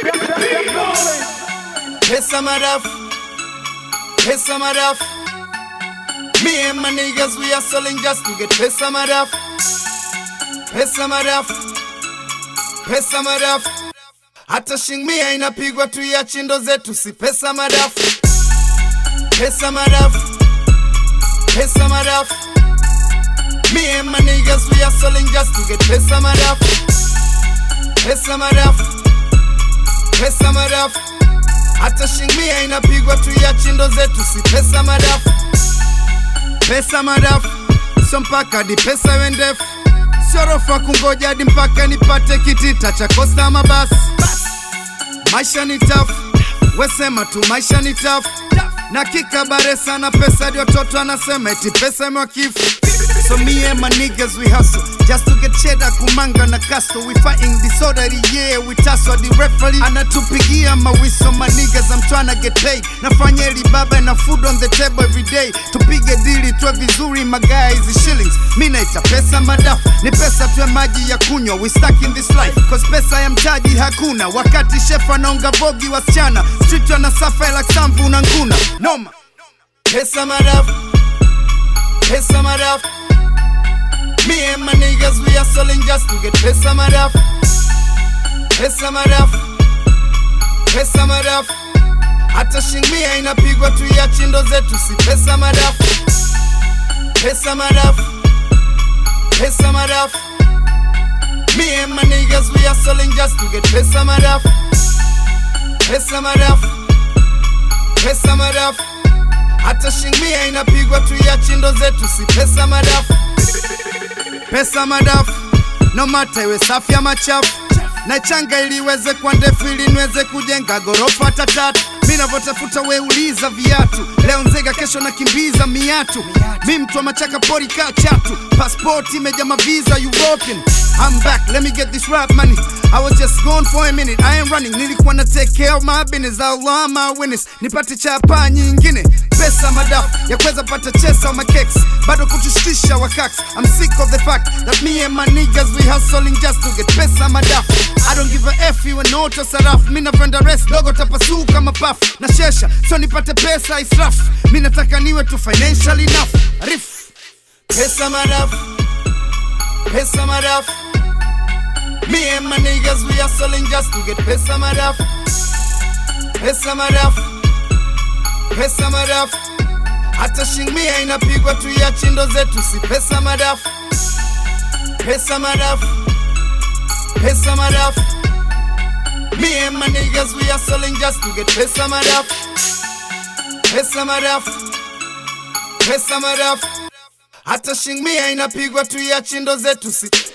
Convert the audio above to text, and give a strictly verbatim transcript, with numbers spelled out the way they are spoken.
Pesa madafu, pesa madafu. Me and my niggas, we are selling just to get pesa madafu, pesa madafu, pesa madafu. Hata shingmia inapigwa tu ya chindo zetu, si pesa madafu, pesa madafu, pesa madafu. Me and my niggas, we are selling just to get pesa madafu, pesa madafu, pesa madafu. Hata shingmia inapigwa tu ya chindo zetu, si pesa madafu, pesa madafu. So mpaka di pesa wendefu, siorofa kungoja hadi mpaka nipate kitita cha Costa mabasi. Maisha ni tough, wesema tu maisha ni tough. Na kika bare sana pesa di watoto anasema eti pesa mwakifu. So me and my niggas we hustle just to get cheddar, kumanga na kasto. We fighting disorderly, yeah, we tussle the referee anatupigia mawiso. My niggas I'm tryna get paid, nafanya eli baba na food on the table every day. Tupige dili tuwe vizuri my guys shillings. Mi naita pesa madafu, ni pesa tuwe maji ya kunywa. We stuck in this life cause pesa ya mtaji hakuna. Wakati chef anaonga vogi wasichana, street wana suffer like sambu na nguna. Noma. Pesa madafu, pesa madafu. Me and my niggas, we are selling just to get pesa madafu, pesa madafu, pesa madafu. Hata shingmia inapigwa tu ya chindo zetu, si pesa madafu, pesa madafu, pesa madafu. Me and my niggas, we are selling just to get pesa madafu, pesa madafu, pesa madafu. Hata shingmia inapigwa tu ya chindo zetu, si pesa madafu, pesa madafu. No matter iwe safi ya machafu, na changa ili iweze kwa ndefu ili niweze kujenga gorofa tatatu. Mi navotafuta we uliza viatu, leo nzega kesho na kimbiza miatu. Mi mtu wa machaka pori ka chatu, passport imeja maviza European. I'm back, let me get this rap money. I was just gone for a minute, I ain't running. Nilikuwa na take care of my business, Allah my witness. Nipate chapa nyingine, pesa madafu ya kweza pata chesa wa makeks, bado kutushtisha wakaks. I'm sick of the fact that me and my niggas we hustling just to get pesa madafu. I don't give a F you and auto sarafu. Mina venda rest, dogo tapasuka kama pafu. Na shesha, so nipate pesa israfu. Mina taka niwe tu financial enough. Rif. Pesa madafu, pesa madafu. Me and my niggas we are selling just to get pesa madafu, pesa madafu, pesa madafu. Hata shingmia inapigwa tu ya chindo zetu, si pesa madafu, pesa madafu, pesa madafu. Me and my niggas we are selling just to get pesa madafu, pesa madafu, pesa madafu. Hata shingmia inapigwa tu ya chindo zetu, si